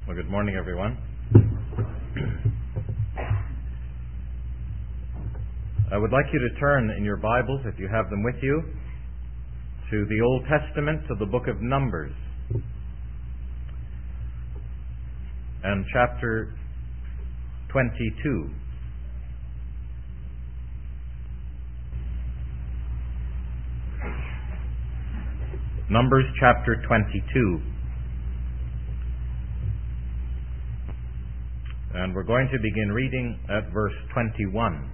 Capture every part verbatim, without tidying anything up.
Well, good morning, everyone. I would like you to turn in your Bibles, if you have them with you, to the Old Testament, to the book of Numbers, and chapter twenty-two. Numbers chapter twenty-two. And we're going to begin reading at verse twenty-one.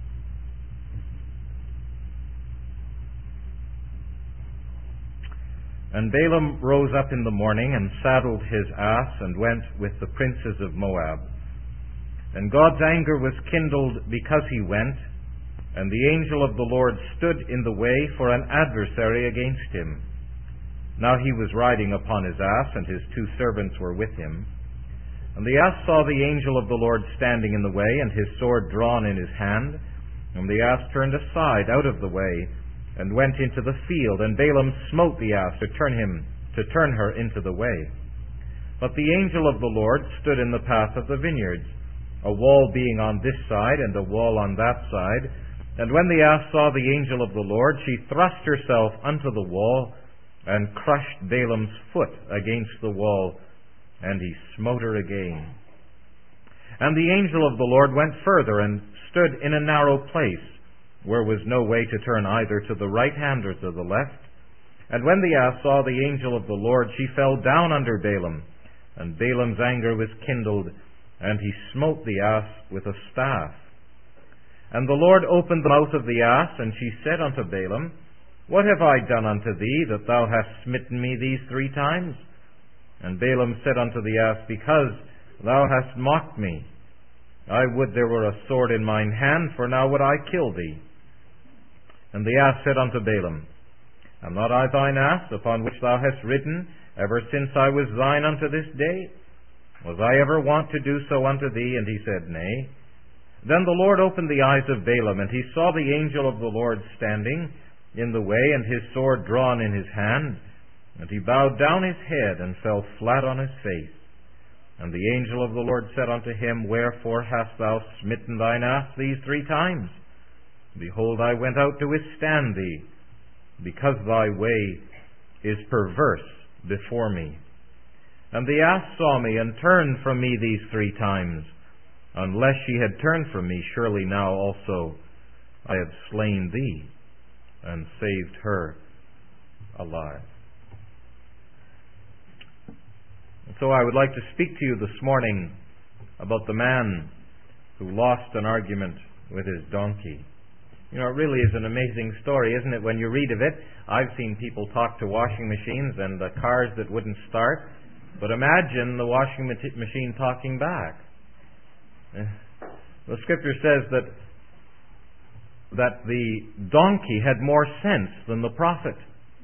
And Balaam rose up in the morning and saddled his ass and went with the princes of Moab. And God's anger was kindled because he went, and the angel of the Lord stood in the way for an adversary against him. Now he was riding upon his ass, and his two servants were with him. And the ass saw the angel of the Lord standing in the way, and his sword drawn in his hand. And the ass turned aside out of the way, and went into the field. And Balaam smote the ass to turn him, to turn her into the way. But the angel of the Lord stood in the path of the vineyards, a wall being on this side, and a wall on that side. And when the ass saw the angel of the Lord, she thrust herself unto the wall, and crushed Balaam's foot against the wall, and he smote her again. And the angel of the Lord went further, and stood in a narrow place, where was no way to turn either to the right hand or to the left. And when the ass saw the angel of the Lord, she fell down under Balaam, and Balaam's anger was kindled, and he smote the ass with a staff. And the Lord opened the mouth of the ass, and she said unto Balaam, What have I done unto thee, that thou hast smitten me these three times? And Balaam said unto the ass, Because thou hast mocked me. I would there were a sword in mine hand, for now would I kill thee. And the ass said unto Balaam, Am not I thine ass, upon which thou hast ridden, ever since I was thine unto this day? Was I ever wont to do so unto thee? And he said, Nay. Then the Lord opened the eyes of Balaam, and he saw the angel of the Lord standing in the way, and his sword drawn in his hand. And he bowed down his head, and fell flat on his face. And the angel of the Lord said unto him, Wherefore hast thou smitten thine ass these three times? Behold, I went out to withstand thee, because thy way is perverse before me. And the ass saw me, and turned from me these three times. Unless she had turned from me, surely now also I have slain thee, and saved her alive. And so I would like to speak to you this morning about the man who lost an argument with his donkey. You know, it really is an amazing story, isn't it? When you read of it, I've seen people talk to washing machines and the cars that wouldn't start, but imagine the washing machine talking back. The scripture says that that the donkey had more sense than the prophet,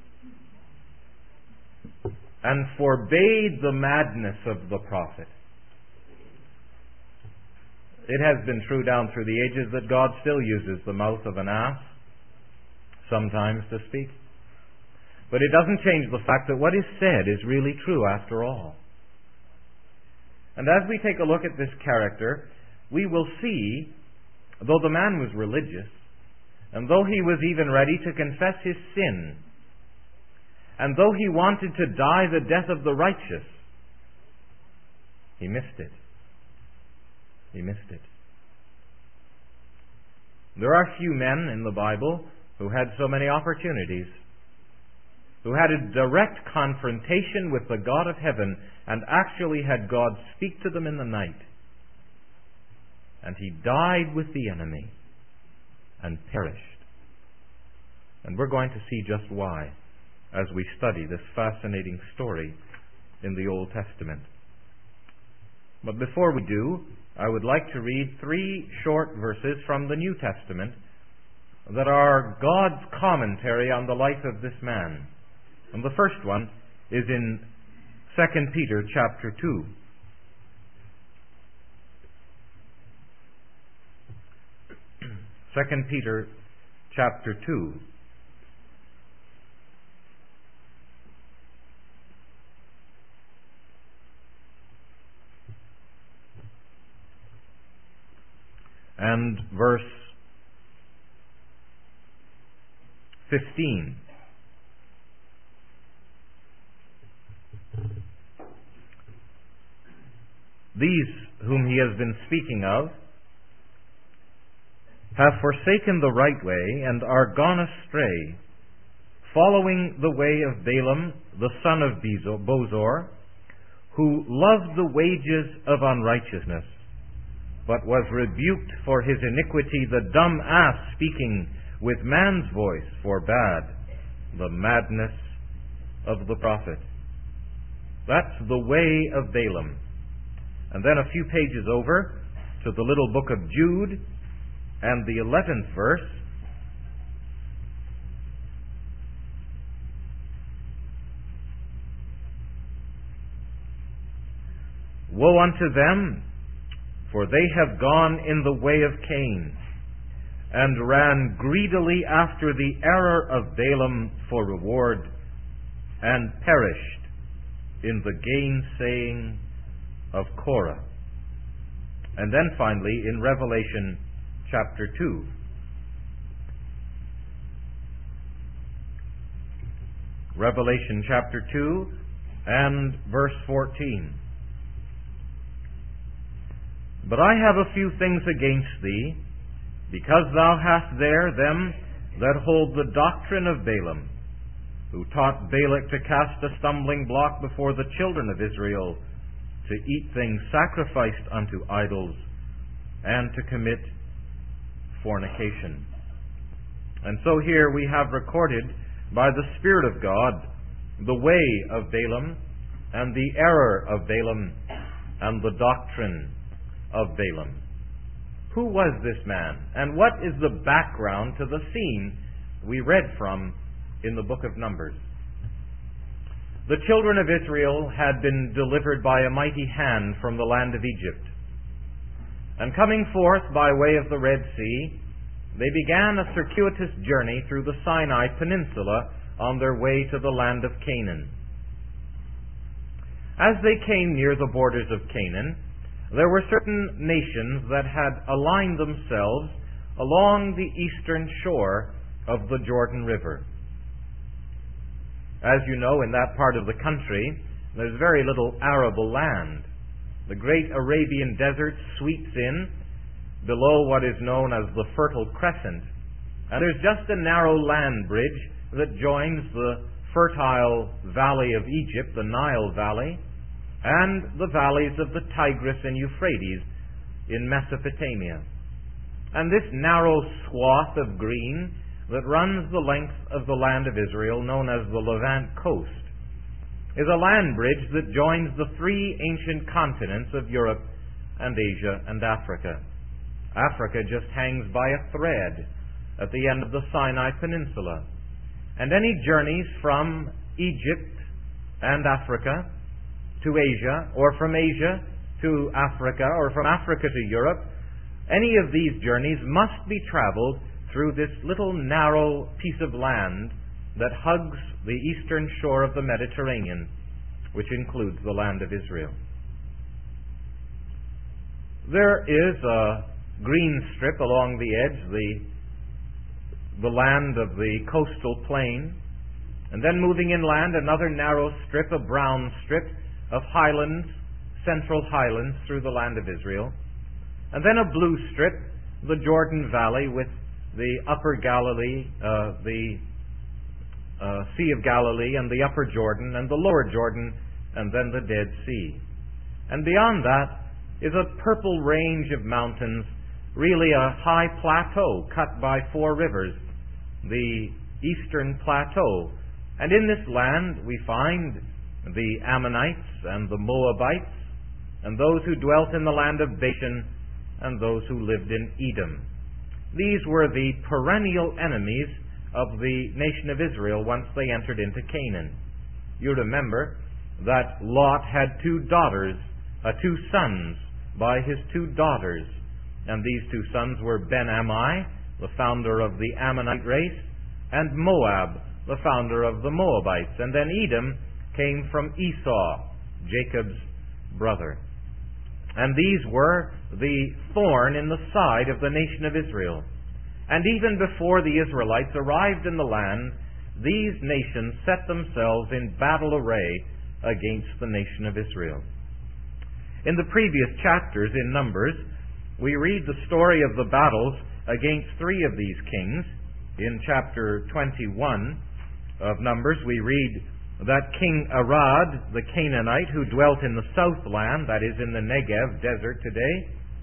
and forbade the madness of the prophet. It has been true down through the ages that God still uses the mouth of an ass sometimes to speak. But it doesn't change the fact that what is said is really true after all. And as we take a look at this character, we will see, though the man was religious, and though he was even ready to confess his sin, and though he wanted to die the death of the righteous, he missed it. He missed it. There are few men in the Bible who had so many opportunities, who had a direct confrontation with the God of heaven, and actually had God speak to them in the night. And he died with the enemy and perished. And we're going to see just why as we study this fascinating story in the Old Testament. But before we do, I would like to read three short verses from the New Testament that are God's commentary on the life of this man. And the first one is in Second Peter chapter two. Second Peter chapter two. and verse fifteen. These whom he has been speaking of have forsaken the right way and are gone astray, following the way of Balaam, the son of Bosor, who loved the wages of unrighteousness, but was rebuked for his iniquity. The dumb ass speaking with man's voice forbade the madness of the prophet. That's the way of Balaam. And then a few pages over to the little book of Jude and the eleventh verse. Woe unto them, for they have gone in the way of Cain, and ran greedily after the error of Balaam for reward, and perished in the gainsaying of Korah. And then finally in Revelation chapter two. Revelation chapter two and verse fourteen. But I have a few things against thee, because thou hast there them that hold the doctrine of Balaam, who taught Balak to cast a stumbling block before the children of Israel, to eat things sacrificed unto idols, and to commit fornication. And so here we have recorded by the Spirit of God the way of Balaam, and the error of Balaam, and the doctrine of Balaam. Who was this man, and what is the background to the scene we read from in the book of Numbers? The children of Israel had been delivered by a mighty hand from the land of Egypt. And coming forth by way of the Red Sea, they began a circuitous journey through the Sinai Peninsula on their way to the land of Canaan. As they came near the borders of Canaan, there were certain nations that had aligned themselves along the eastern shore of the Jordan River. As you know, in that part of the country, there's very little arable land. The great Arabian desert sweeps in below what is known as the Fertile Crescent, and there's just a narrow land bridge that joins the fertile valley of Egypt, the Nile Valley, and the valleys of the Tigris and Euphrates in Mesopotamia. And this narrow swath of green that runs the length of the land of Israel, known as the Levant coast, is a land bridge that joins the three ancient continents of Europe and Asia and Africa. Africa just hangs by a thread at the end of the Sinai Peninsula. And any journeys from Egypt and Africa to Asia, or from Asia to Africa, or from Africa to Europe, any of these journeys must be traveled through this little narrow piece of land that hugs the eastern shore of the Mediterranean, which includes the land of Israel. There is a green strip along the edge, the, the land of the coastal plain, and then moving inland, another narrow strip, a brown strip of highlands, central highlands through the land of Israel, and then a blue strip, the Jordan Valley with the upper Galilee, uh, the uh, Sea of Galilee, and the upper Jordan, and the lower Jordan, and then the Dead Sea. And beyond that is a purple range of mountains, really a high plateau cut by four rivers, the Eastern Plateau. And in this land we find the Ammonites and the Moabites, and those who dwelt in the land of Bashan, and those who lived in Edom. These were the perennial enemies of the nation of Israel once they entered into Canaan. You remember that Lot had two daughters, uh, two sons by his two daughters, and these two sons were Ben-Ammi, the founder of the Ammonite race, and Moab, the founder of the Moabites. And then Edom came from Esau, Jacob's brother. And these were the thorn in the side of the nation of Israel. And even before the Israelites arrived in the land, these nations set themselves in battle array against the nation of Israel. In the previous chapters in Numbers, we read the story of the battles against three of these kings. In chapter twenty-one of Numbers, we read that King Arad, the Canaanite, who dwelt in the southland, that is in the Negev desert today,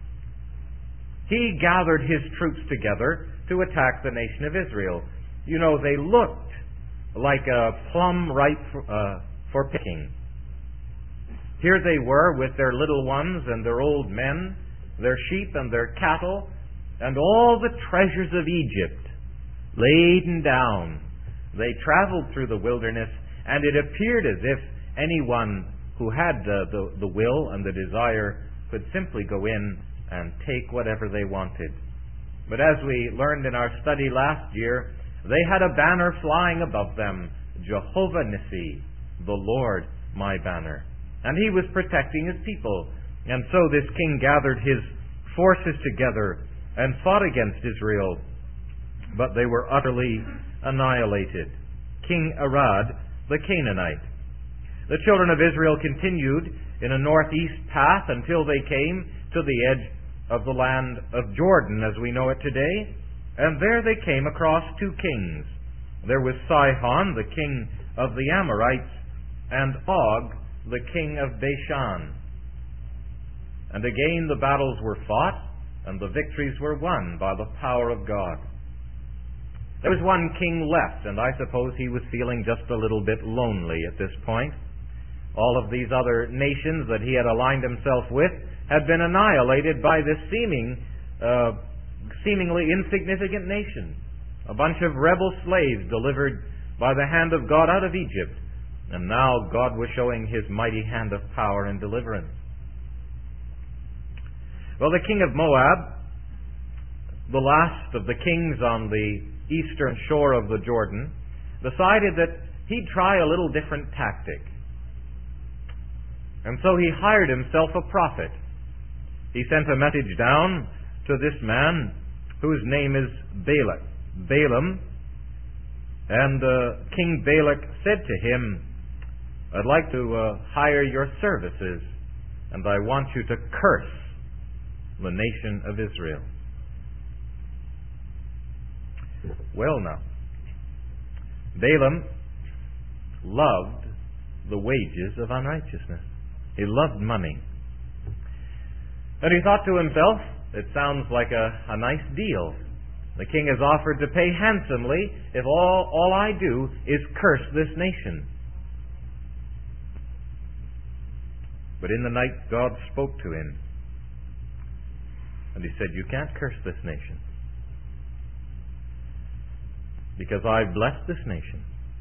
he gathered his troops together to attack the nation of Israel. You know, they looked like a plum ripe for, uh, for picking. Here they were with their little ones and their old men, their sheep and their cattle, and all the treasures of Egypt laden down. They traveled through the wilderness, and it appeared as if anyone who had uh, the, the will and the desire could simply go in and take whatever they wanted. But as we learned in our study last year, they had a banner flying above them, Jehovah Nissi, the Lord my banner. And he was protecting his people. And so this king gathered his forces together and fought against Israel, but they were utterly annihilated. King Arad, the Canaanite. The children of Israel continued in a northeast path until they came to the edge of the land of Jordan as we know it today, and there they came across two kings. There was Sihon, the king of the Amorites, and Og, the king of Bashan. And again the battles were fought, and the victories were won by the power of God. There was one king left, and I suppose he was feeling just a little bit lonely at this point. All of these other nations that he had aligned himself with had been annihilated by this seeming, uh, seemingly insignificant nation. A bunch of rebel slaves delivered by the hand of God out of Egypt. And now God was showing his mighty hand of power and deliverance. Well, the king of Moab, the last of the kings on the eastern shore of the Jordan, decided that he'd try a little different tactic. And so he hired himself a prophet. He sent a message down to this man whose name is Balak, Balaam. And uh, King Balak said to him, I'd like to uh, hire your services, and I want you to curse the nation of Israel. Well now, Balaam loved the wages of unrighteousness. He loved money. And he thought to himself, it sounds like a, a nice deal. The king has offered to pay handsomely if all, all I do is curse this nation. But in the night God spoke to him. And he said, you can't curse this nation, because I've blessed this nation.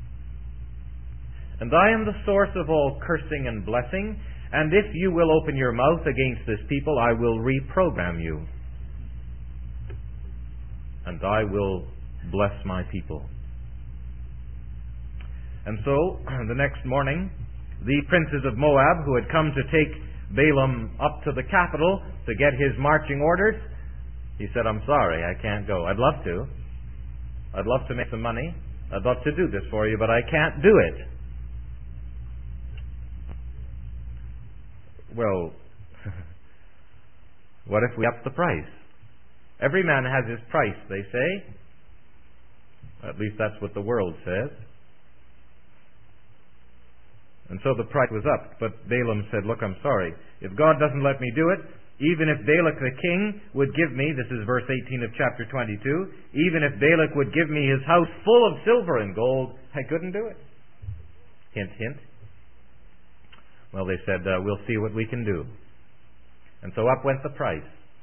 And I am the source of all cursing and blessing, and if you will open your mouth against this people, I will reprogram you. And I will bless my people. And so, the next morning, the princes of Moab, who had come to take Balaam up to the capital to get his marching orders, he said, I'm sorry, I can't go. I'd love to. I'd love to make some money. I'd love to do this for you, but I can't do it. Well, what if we up the price? Every man has his price, they say. At least that's what the world says. And so the price was up. But Balaam said, look, I'm sorry. If God doesn't let me do it, even if Balak the king would give me, this is verse eighteen of chapter twenty-two, even if Balak would give me his house full of silver and gold, I couldn't do it. Hint, hint. Well, they said, uh, we'll see what we can do. And so up went the price.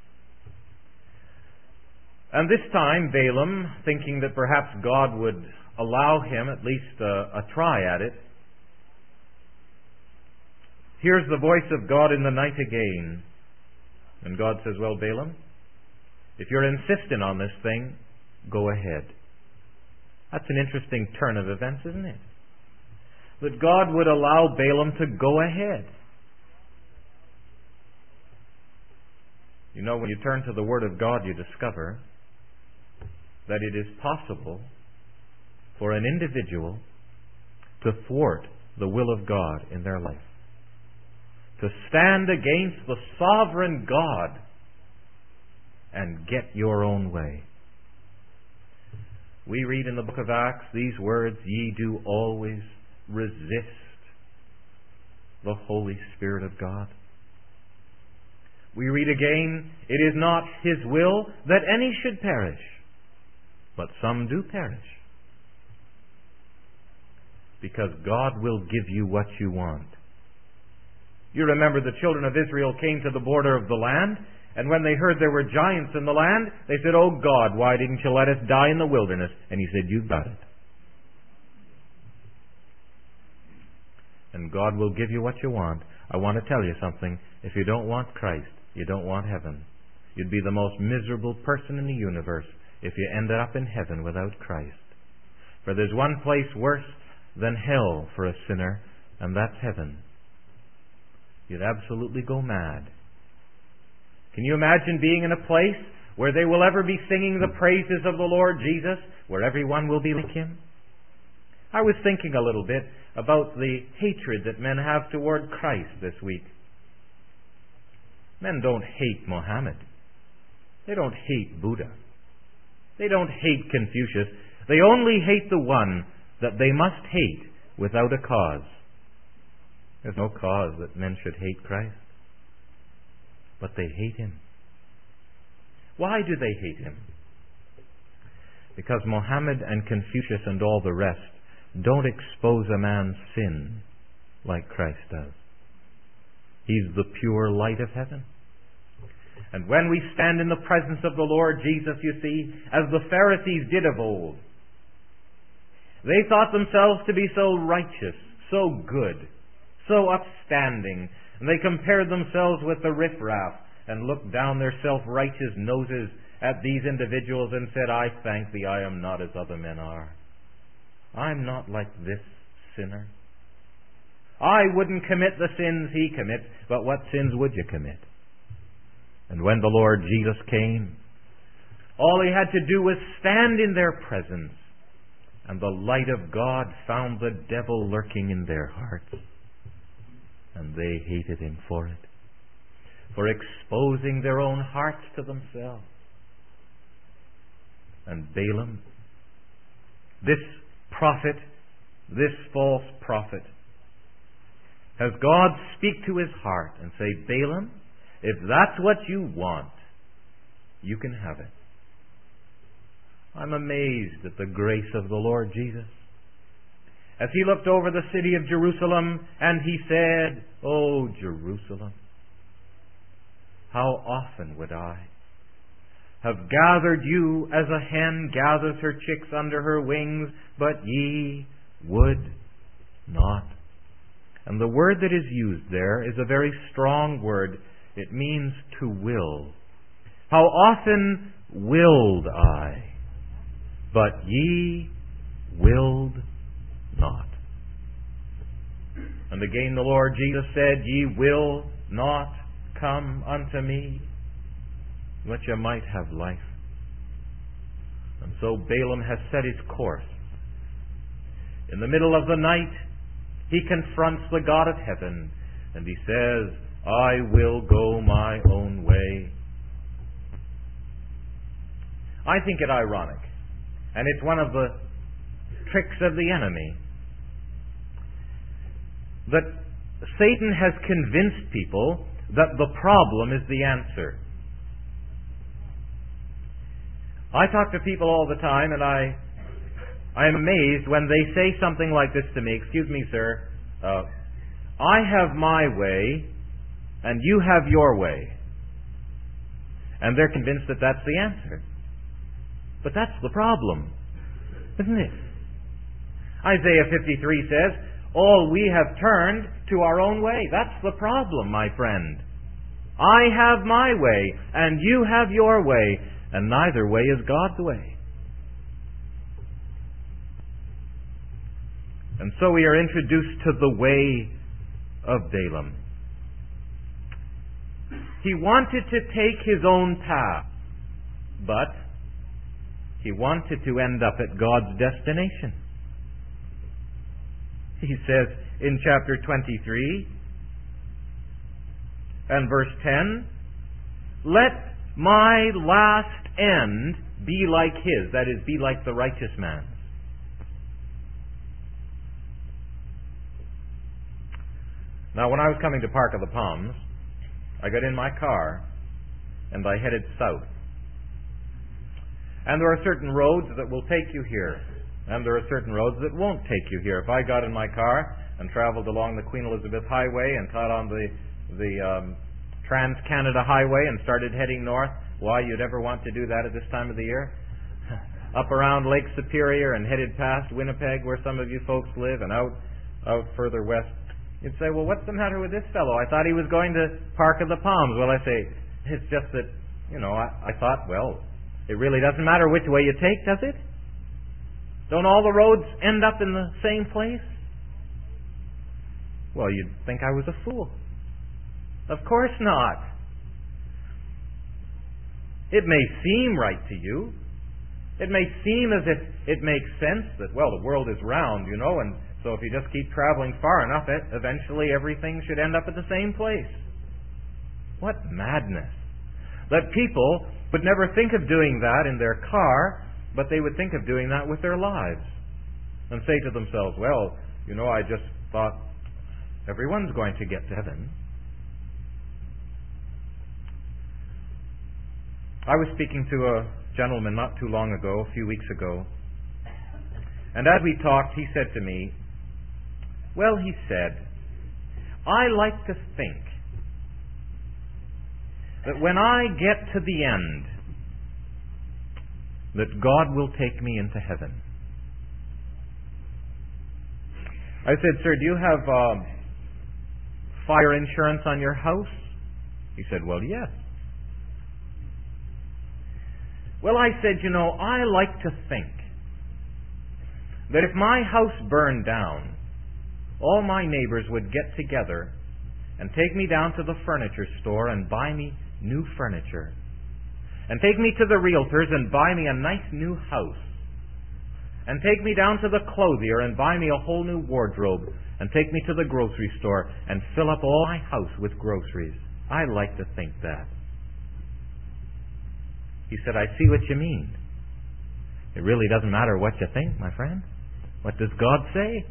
And this time, Balaam, thinking that perhaps God would allow him at least a, a try at it, hears the voice of God in the night again. And God says, well, Balaam, if you're insistent on this thing, go ahead. That's an interesting turn of events, isn't it? That God would allow Balaam to go ahead. You know, when you turn to the Word of God, you discover that it is possible for an individual to thwart the will of God in their life, to stand against the sovereign God and get your own way. We read in the book of Acts these words, "Ye do always resist the Holy Spirit of God." We read again, "It is not His will that any should perish, but some do perish." Because God will give you what you want. You remember the children of Israel came to the border of the land, and when they heard there were giants in the land, they said, "Oh God, why didn't you let us die in the wilderness?" And He said, "You've got it." And God will give you what you want. I want to tell you something. If you don't want Christ, you don't want heaven. You'd be the most miserable person in the universe if you ended up in heaven without Christ. For there's one place worse than hell for a sinner, and that's heaven. You'd absolutely go mad. Can you imagine being in a place where they will ever be singing the praises of the Lord Jesus, where everyone will be like Him? I was thinking a little bit about the hatred that men have toward Christ this week. Men don't hate Mohammed. They don't hate Buddha. They don't hate Confucius. They only hate the one that they must hate without a cause. There's no cause that men should hate Christ. But they hate Him. Why do they hate Him? Because Mohammed and Confucius and all the rest don't expose a man's sin like Christ does. He's the pure light of heaven. And when we stand in the presence of the Lord Jesus, you see, as the Pharisees did of old, they thought themselves to be so righteous, so good, so upstanding, and they compared themselves with the riffraff and looked down their self-righteous noses at these individuals and said, "I thank Thee, I am not as other men are. I'm not like this sinner. I wouldn't commit the sins he commits, but what sins would you commit?" And when the Lord Jesus came, all He had to do was stand in their presence, and the light of God found the devil lurking in their hearts. And they hated Him for it, for exposing their own hearts to themselves. And Balaam, this prophet, this false prophet, has God speak to his heart and say, "Balaam, if that's what you want, you can have it." I'm amazed at the grace of the Lord Jesus. As He looked over the city of Jerusalem and He said, "Oh, Jerusalem, how often would I have gathered you as a hen gathers her chicks under her wings, but ye would not." And the word that is used there is a very strong word. It means to will. How often willed I, but ye willed not. And again the Lord Jesus said, "Ye will not come unto me, that you might have life." And so Balaam has set his course. In the middle of the night, he confronts the God of heaven, and he says, "I will go my own way." I think it ironic, and it's one of the tricks of the enemy, that Satan has convinced people that the problem is the answer. I talk to people all the time, and I I am amazed when they say something like this to me. "Excuse me, sir, uh, I have my way, and you have your way." And they're convinced that that's the answer. But that's the problem, isn't it? Isaiah fifty-three says, "All we have turned to our own way." That's the problem, my friend. I have my way, and you have your way, and neither way is God's way. And so we are introduced to the way of Balaam. He wanted to take his own path, but he wanted to end up at God's destination. He says in chapter twenty-three and verse ten, "Let my last end be like his," that is, be like the righteous man's. Now, when I was coming to Park of the Palms, I got in my car and I headed south. And there are certain roads that will take you here, and there are certain roads that won't take you here. If I got in my car and traveled along the Queen Elizabeth Highway and got on the the um, Trans-Canada Highway and started heading north, why you'd ever want to do that at this time of the year? Up around Lake Superior and headed past Winnipeg, where some of you folks live, and out out further west. You'd say, well, what's the matter with this fellow? I thought he was going to Park of the Palms. Well, I say, it's just that, you know, I, I thought, well, it really doesn't matter which way you take, does it? Don't all the roads end up in the same place? Well, you'd think I was a fool. Of course not. It may seem right to you. It may seem as if it makes sense that, well, the world is round, you know, and so if you just keep traveling far enough, it, eventually everything should end up at the same place. What madness. That people would never think of doing that in their car, but they would think of doing that with their lives. And say to themselves, well, you know, I just thought everyone's going to get to heaven. I was speaking to a gentleman not too long ago, a few weeks ago, and as we talked, he said to me, well, he said, I like to think that when I get to the end, that God will take me into heaven. I said, sir, do you have uh, fire insurance on your house? He said, well, yes. Well, I said, you know, I like to think that if my house burned down, all my neighbors would get together and take me down to the furniture store and buy me new furniture, and take me to the realtors and buy me a nice new house, and take me down to the clothier and buy me a whole new wardrobe, and take me to the grocery store and fill up all my house with groceries. I like to think that. He said, I see what you mean. It really doesn't matter what you think, my friend. What does God say?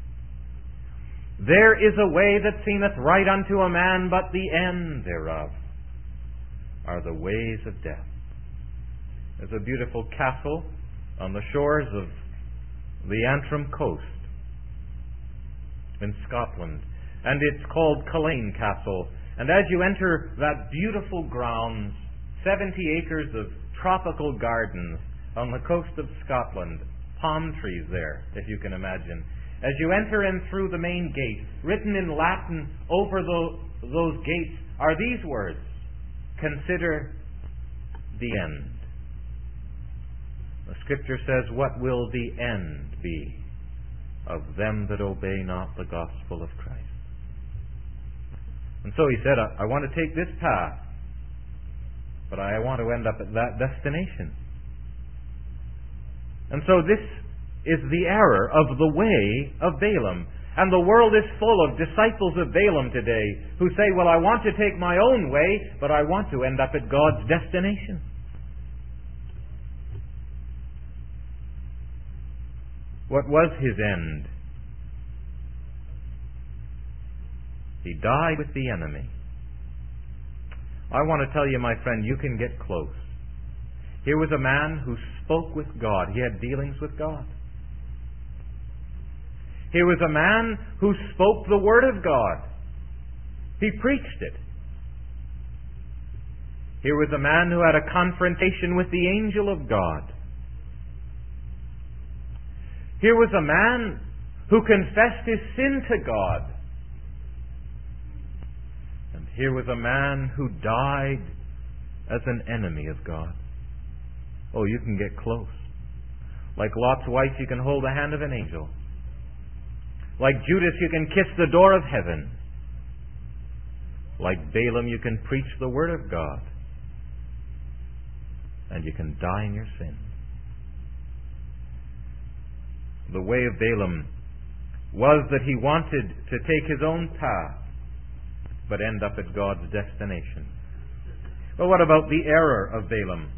There is a way that seemeth right unto a man, but the end thereof are the ways of death. There's a beautiful castle on the shores of the Antrim coast in Scotland, and it's called Culzean Castle. And as you enter that beautiful grounds, seventy acres of tropical gardens on the coast of Scotland, palm trees there, if you can imagine. As you enter in through the main gate, written in Latin over the, those gates are these words, consider the end. The Scripture says, what will the end be of them that obey not the gospel of Christ? And so he said, I, I want to take this path, but I want to end up at that destination. And so this is the error of the way of Balaam. And the world is full of disciples of Balaam today who say, well, I want to take my own way, but I want to end up at God's destination. What was his end? He died with the enemy. I want to tell you, my friend, you can get close. Here was a man who spoke with God. He had dealings with God. Here was a man who spoke the Word of God. He preached it. Here was a man who had a confrontation with the angel of God. Here was a man who confessed his sin to God. And here was a man who died as an enemy of God. Oh, you can get close. Like Lot's wife, you can hold the hand of an angel. Like Judas, you can kiss the door of heaven. Like Balaam, you can preach the Word of God. And you can die in your sin. The way of Balaam was that he wanted to take his own path, but end up at God's destination. Well, what about the error of Balaam?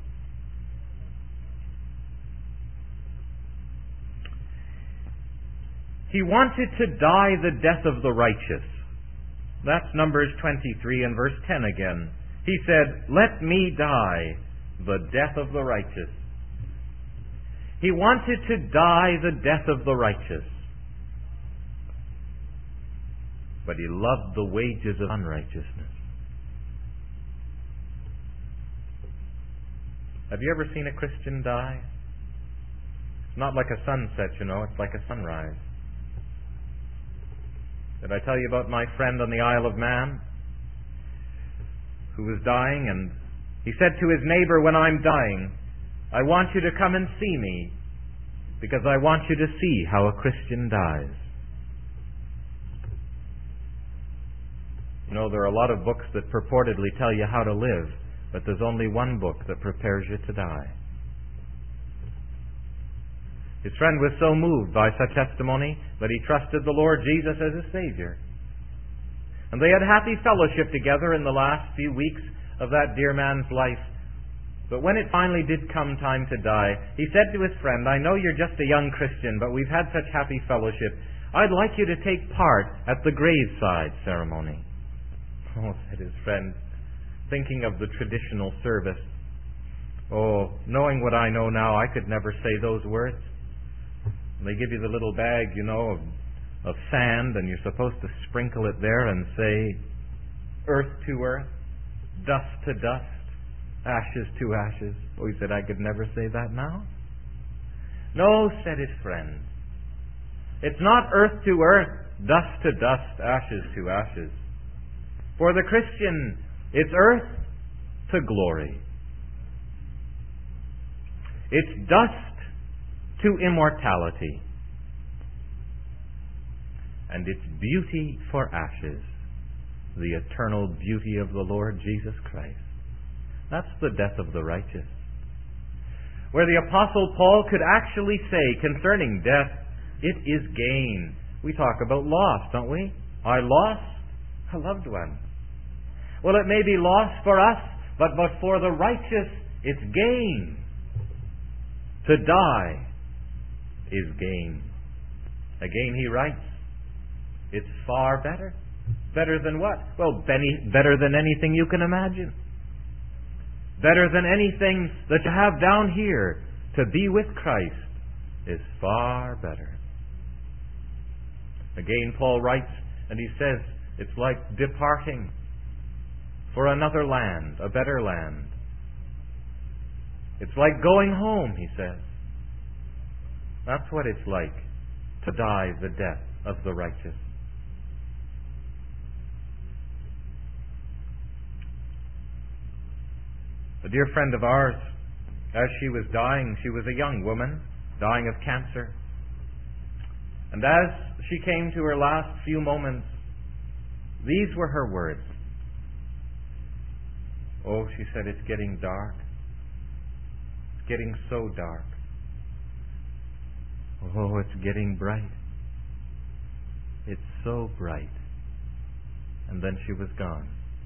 He wanted to die the death of the righteous. That's Numbers twenty-three and verse ten again. He said, "Let me die the death of the righteous." He wanted to die the death of the righteous. But he loved the wages of unrighteousness. Have you ever seen a Christian die? It's not like a sunset, you know, it's like a sunrise. Did I tell you about my friend on the Isle of Man who was dying, and he said to his neighbor, "When I'm dying, I want you to come and see me, because I want you to see how a Christian dies." You know, there are a lot of books that purportedly tell you how to live, but there's only one book that prepares you to die. His friend was so moved by such testimony that he trusted the Lord Jesus as his Savior. And they had happy fellowship together in the last few weeks of that dear man's life. But when it finally did come time to die, he said to his friend, "I know you're just a young Christian, but we've had such happy fellowship. I'd like you to take part at the graveside ceremony." "Oh," said his friend, thinking of the traditional service. "Oh, knowing what I know now, I could never say those words. They give you the little bag, you know, of, of sand, and you're supposed to sprinkle it there and say, 'Earth to earth, dust to dust, ashes to ashes.'" Oh, he said, "I could never say that now." "No," said his friend. "It's not earth to earth, dust to dust, ashes to ashes. For the Christian, it's earth to glory. It's dust to immortality. And it's beauty for ashes, the eternal beauty of the Lord Jesus Christ." That's the death of the righteous. Where the Apostle Paul could actually say concerning death, it is gain. We talk about loss, don't we? I lost a loved one. Well, it may be loss for us, but, but for the righteous, it's gain. To die is gain. Again, he writes, it's far better. Better than what? Well, better than anything you can imagine. Better than anything that you have down here. To be with Christ is far better. Again, Paul writes, and he says, it's like departing for another land, a better land. It's like going home, he says. That's what it's like to die the death of the righteous. A dear friend of ours, as she was dying, she was a young woman, dying of cancer. And as she came to her last few moments, these were her words. "Oh," she said, "it's getting dark. It's getting so dark. Oh, it's getting bright. It's so bright." And then she was gone.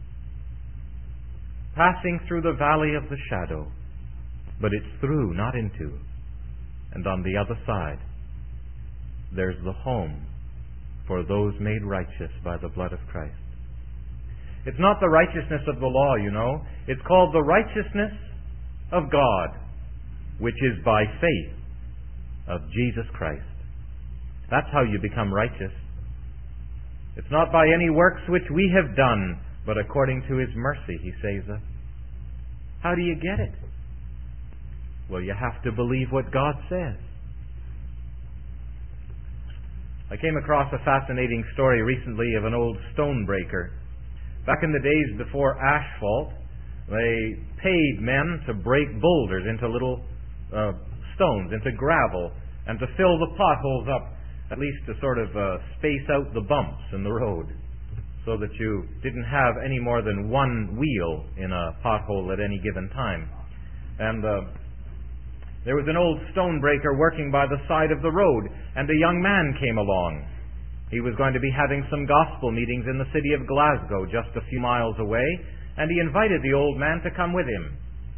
Passing through the valley of the shadow, but it's through, not into. And on the other side, there's the home for those made righteous by the blood of Christ. It's not the righteousness of the law, you know. It's called the righteousness of God, which is by faith of Jesus Christ. That's how you become righteous. It's not by any works which we have done, but according to His mercy He saves us. How do you get it? Well, you have to believe what God says. I came across a fascinating story recently of an old stone breaker. Back in the days before asphalt, they paid men to break boulders into little uh, stones, into gravel, and to fill the potholes up, at least to sort of uh, space out the bumps in the road. so that you didn't have any more than one wheel in a pothole at any given time. And uh, there was an old stonebreaker working by the side of the road, and a young man came along. He was going to be having some gospel meetings in the city of Glasgow, just a few miles away, and he invited the old man to come with him.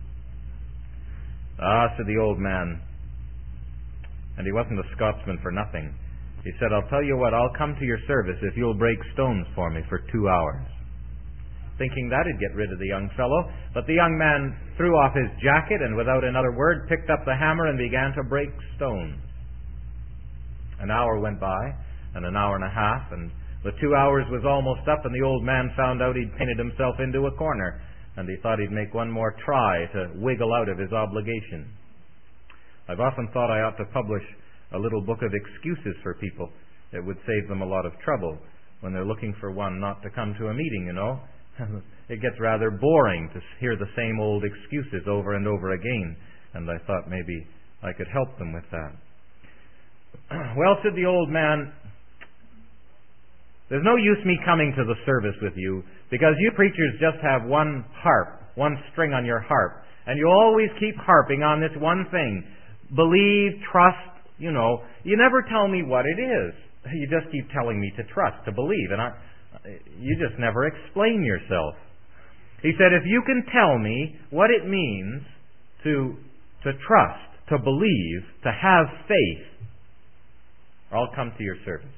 Ah, said the old man, and he wasn't a Scotsman for nothing. He said, I'll tell you what, I'll come to your service if you'll break stones for me for two hours. Thinking that'd get rid of the young fellow, but the young man threw off his jacket and without another word picked up the hammer and began to break stones. An hour went by, and an hour and a half, and the two hours was almost up, and the old man found out he'd painted himself into a corner, and he thought he'd make one more try to wiggle out of his obligation. I've often thought I ought to publish a little book of excuses for people. It would save them a lot of trouble when they're looking for one not to come to a meeting, you know. It gets rather boring to hear the same old excuses over and over again, and I thought maybe I could help them with that. Well, said the old man, there's no use me coming to the service with you, because you preachers just have one harp, one string on your harp, and you always keep harping on this one thing. Believe, trust, you know. You never tell me what it is. You just keep telling me to trust, to believe, and I, you just never explain yourself. He said, if you can tell me what it means to, to trust, to believe, to have faith, I'll come to your service.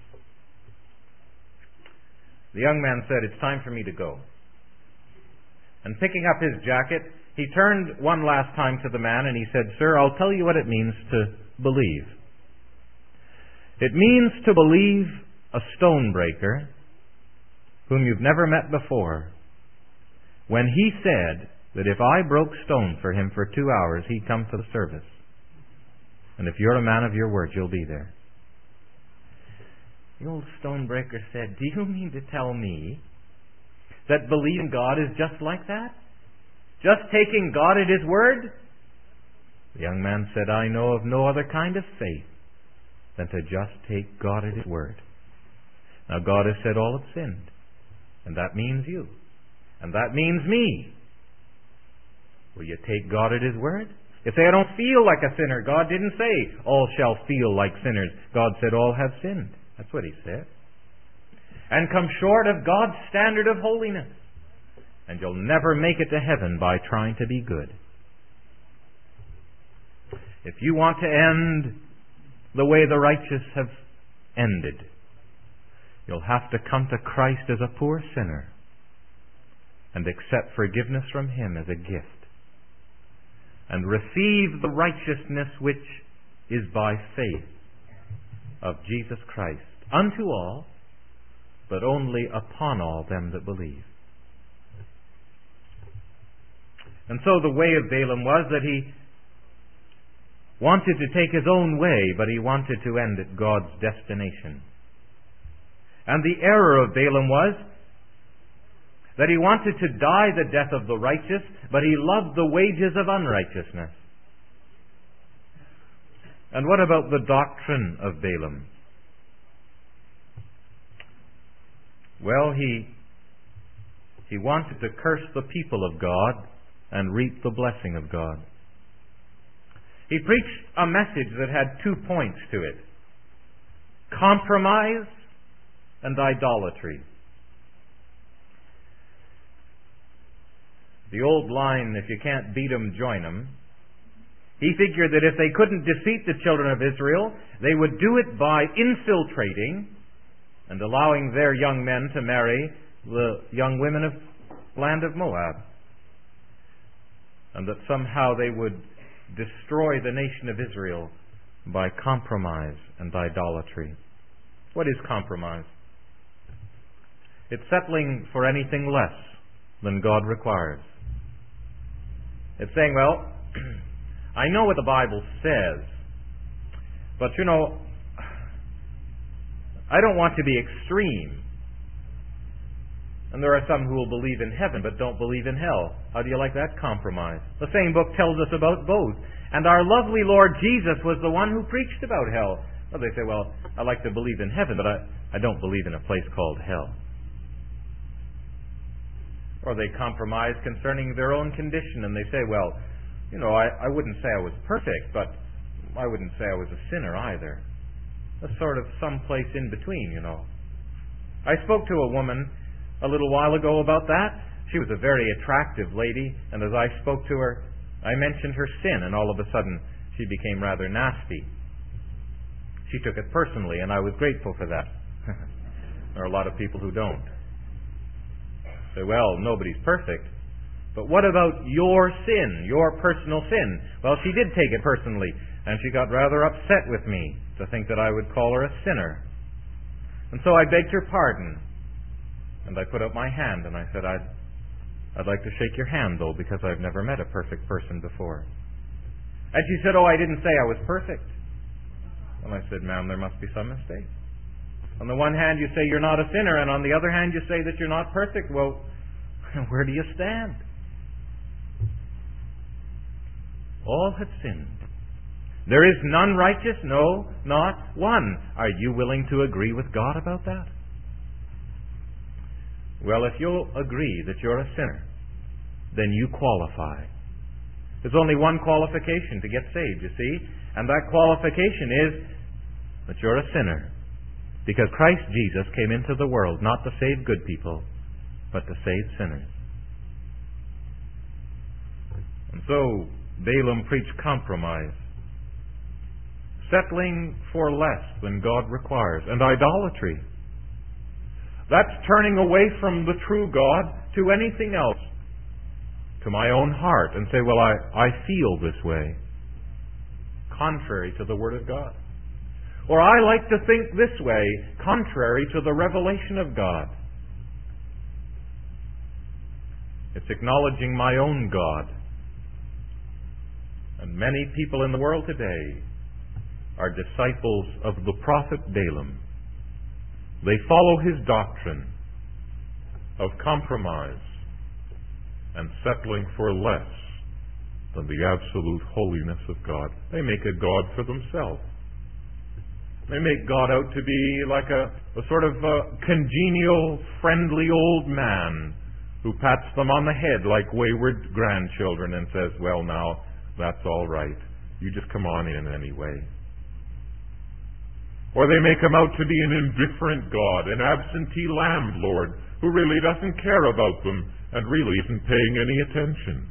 The young man said, it's time for me to go. And picking up his jacket, he turned one last time to the man and he said, sir, I'll tell you what it means to believe. It means to believe a stonebreaker whom you've never met before, when he said that if I broke stone for him for two hours, he'd come to the service. And if you're a man of your word, you'll be there. The old stonebreaker said, do you mean to tell me that believing God is just like that? Just taking God at His word? The young man said, I know of no other kind of faith than to just take God at His word. Now God has said all have sinned, and that means you, and that means me. Will you take God at His word? If they don't feel like a sinner, God didn't say all shall feel like sinners. God said all have sinned. That's what He said. And come short of God's standard of holiness. And you'll never make it to heaven by trying to be good. If you want to end the way the righteous have ended, you'll have to come to Christ as a poor sinner and accept forgiveness from Him as a gift and receive the righteousness which is by faith of Jesus Christ unto all, but only upon all them that believe. And so the way of Balaam was that he wanted to take his own way, but he wanted to end at God's destination. And the error of Balaam was that he wanted to die the death of the righteous, but he loved the wages of unrighteousness. And what about the doctrine of Balaam? Well, he, he wanted to curse the people of God and reap the blessing of God. He preached a message that had two points to it: compromise and idolatry. The old line, if you can't beat 'em, join 'em. He figured that if they couldn't defeat the children of Israel, they would do it by infiltrating and allowing their young men to marry the young women of the land of Moab. And that somehow they would destroy the nation of Israel by compromise and idolatry. What is compromise? It's settling for anything less than God requires. It's saying, well, I know what the Bible says, but you know, I don't want to be extreme. And there are some who will believe in heaven but don't believe in hell. How do you like that compromise? The same book tells us about both. And our lovely Lord Jesus was the one who preached about hell. Well, they say, well, I like to believe in heaven, but I, I don't believe in a place called hell. Or they compromise concerning their own condition, and they say, well, you know, I, I wouldn't say I was perfect, but I wouldn't say I was a sinner either. A sort of someplace in between, you know. I spoke to a woman a little while ago about that. She was a very attractive lady, and as I spoke to her, I mentioned her sin, and all of a sudden she became rather nasty. She took it personally, and I was grateful for that. There are a lot of people who don't. Say, well, nobody's perfect. But what about your sin, your personal sin? Well, she did take it personally, and she got rather upset with me to think that I would call her a sinner. And so I begged her pardon, and I put up my hand, and I said, I'd, I'd like to shake your hand, though, because I've never met a perfect person before. And she said, oh, I didn't say I was perfect. And I said, ma'am, there must be some mistake. On the one hand, you say you're not a sinner, and on the other hand, you say that you're not perfect. Well, where do you stand? All have sinned. There is none righteous, no, not one. Are you willing to agree with God about that? Well, if you'll agree that you're a sinner, then you qualify. There's only one qualification to get saved, you see, and that qualification is that you're a sinner. Because Christ Jesus came into the world not to save good people, but to save sinners. And so, Balaam preached compromise, settling for less than God requires, and idolatry. That's turning away from the true God to anything else, to my own heart, and say, well, I, I feel this way, contrary to the Word of God. Or I like to think this way, contrary to the revelation of God. It's acknowledging my own God. And many people in the world today are disciples of the prophet Balaam. They follow his doctrine of compromise and settling for less than the absolute holiness of God. They make a God for themselves. They make God out to be like a, a sort of a congenial, friendly old man who pats them on the head like wayward grandchildren and says, well, now, that's all right. You just come on in anyway. Or they make him out to be an indifferent God, an absentee landlord who really doesn't care about them and really isn't paying any attention.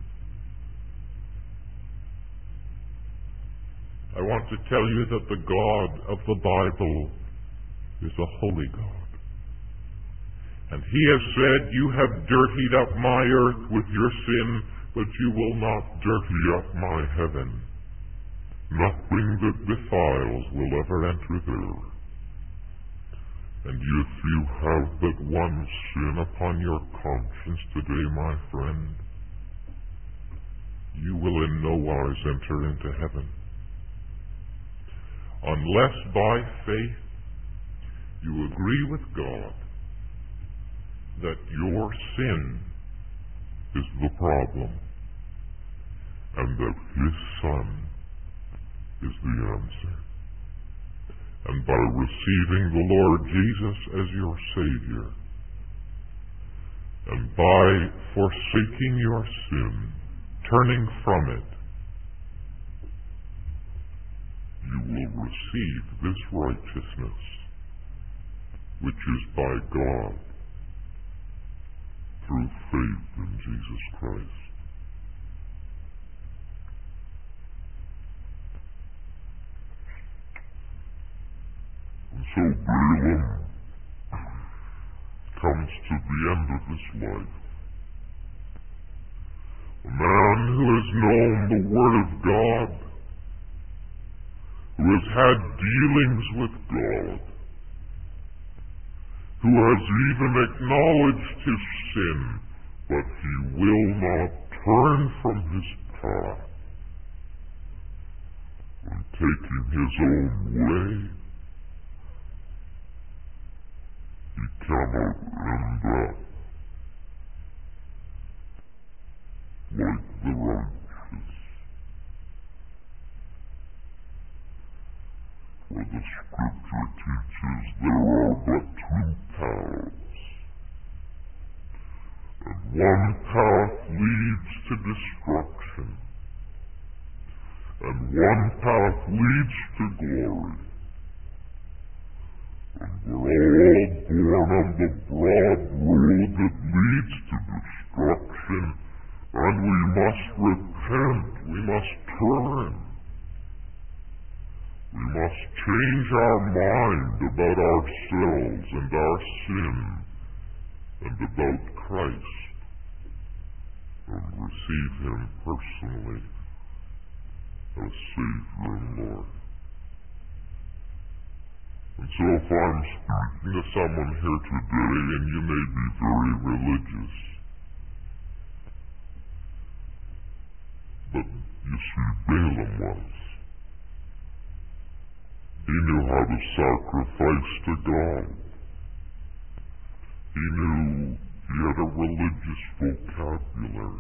I want to tell you that the God of the Bible is a holy God. And He has said, you have dirtied up my earth with your sin, but you will not dirty up my heaven. Nothing that defiles will ever enter there. And if you have but one sin upon your conscience today, my friend, you will in no wise enter into heaven. Unless by faith you agree with God that your sin is the problem and that His Son is the answer. And by receiving the Lord Jesus as your Savior, and by forsaking your sin, turning from it, you will receive this righteousness, which is by God, through faith in Jesus Christ. And so Balaam comes to the end of his life. A man who has known the Word of God, who has had dealings with God, who has even acknowledged his sin, but he will not turn from his path and taking his own way, he cannot end up like the righteous. For the Scripture teaches there are but two paths, and one path leads to destruction, and one path leads to glory. And we're all born on the broad road that leads to destruction, and we must repent, we must turn. We must change our mind about ourselves and our sin and about Christ, and receive Him personally as Savior and Lord. And so if I'm speaking to someone here today, and you may be very religious, but you see, Balaam was. He knew how to sacrifice to God. He knew he had a religious vocabulary,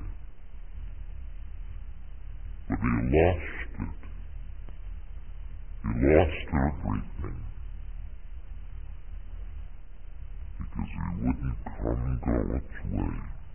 but he lost it. He lost everything because he wouldn't come God's way.